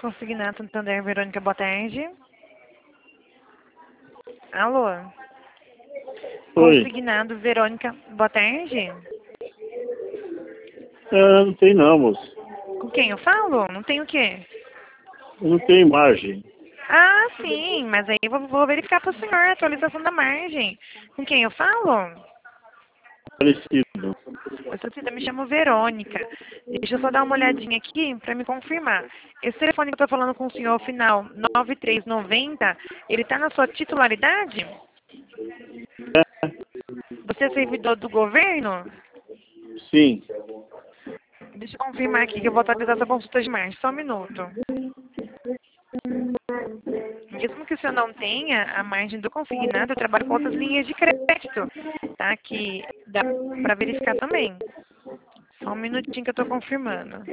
Consignado Santander, Verônica, boa tarde. Alô? Oi. Consignado, Verônica, boa tarde. Não tem não, moço. Com quem eu falo? Não tem o quê? Não tem margem. Ah, sim, mas aí eu vou verificar para o senhor a atualização da margem. Com quem eu falo? Parecido. Eu sou Cida, me chamo Verônica. Deixa eu só dar uma olhadinha aqui para me confirmar. Esse telefone que eu estou falando com o senhor, final 9390, ele está na sua titularidade? Você é servidor do governo? Sim. Deixa eu confirmar aqui que eu vou atualizar essa consulta de margem. Só um minuto. Mesmo que o senhor não tenha a margem do consignado, eu trabalho com outras linhas de crédito, tá? Que dá para verificar também. Só um minutinho que eu estou confirmando.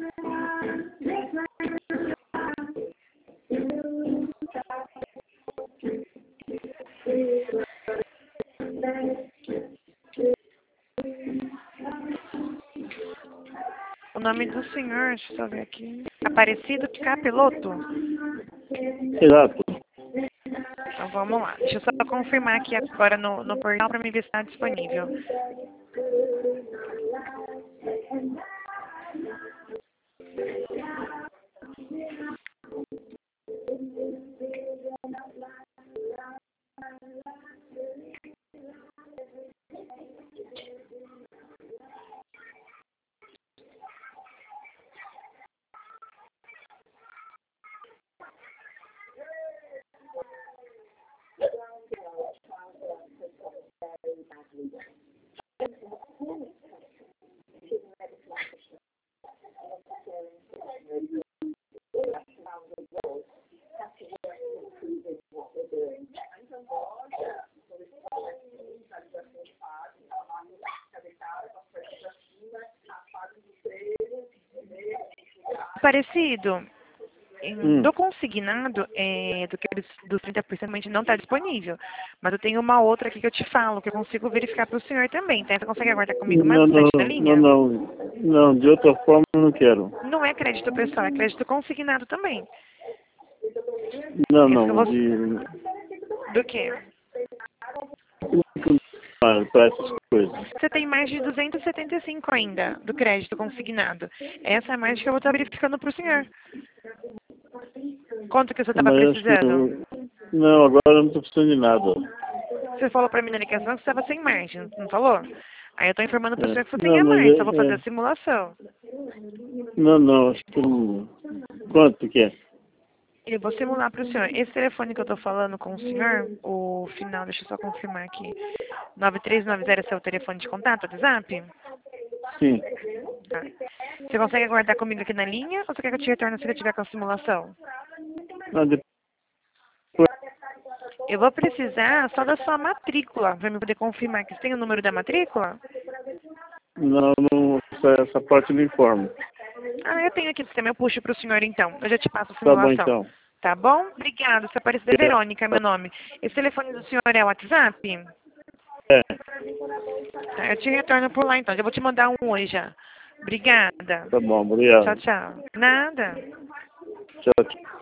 O nome do senhor, deixa eu só ver aqui. Aparecido Capeloto? Exato. Então vamos lá. Deixa eu só confirmar aqui agora no portal para me ver se está disponível. Parecido, do consignado, do que dos 30% realmente não está disponível. Mas eu tenho uma outra aqui que eu te falo, que eu consigo verificar para o senhor também, tá? Você consegue aguardar comigo mais um instante na linha? Não, de outra forma eu não quero. Não é crédito pessoal, é crédito consignado também. Não, Esse que eu não, vou... Do quê? para essas coisas. Você tem mais de 275 ainda do crédito consignado. Essa é a margem que eu vou estar verificando para o senhor. Quanto que você estava Mas acho que precisando? não, agora eu não estou precisando de nada. Você falou para mim na ligação que você estava sem margem, não falou? Aí eu estou informando para o senhor que você tem Não, a mas margem, só vou fazer a simulação. não, acho que não. Quanto que é? Eu vou simular para o senhor. Esse telefone que eu estou falando com o senhor, o final, deixa eu só confirmar aqui. 9390 é seu telefone de contato, WhatsApp? Sim. Tá. Você consegue aguardar comigo aqui na linha ou você quer que eu te retorne se eu tiver com a simulação? Não, depois, Eu vou precisar só da sua matrícula, para me poder confirmar que você tem o número da matrícula? não, essa parte eu não informo. Ah, eu tenho aqui no sistema, eu puxo para o senhor então. Eu já te passo a Tá bom, simulação. então. Tá bom? Obrigado. Você apareceu de Verônica, meu nome. Esse telefone do senhor é o WhatsApp? É, Tá, eu te retorno por lá então. Já vou te mandar um hoje já. Obrigada. tá bom, Tchau, obrigado. tchau. Nada. Tchau, tchau.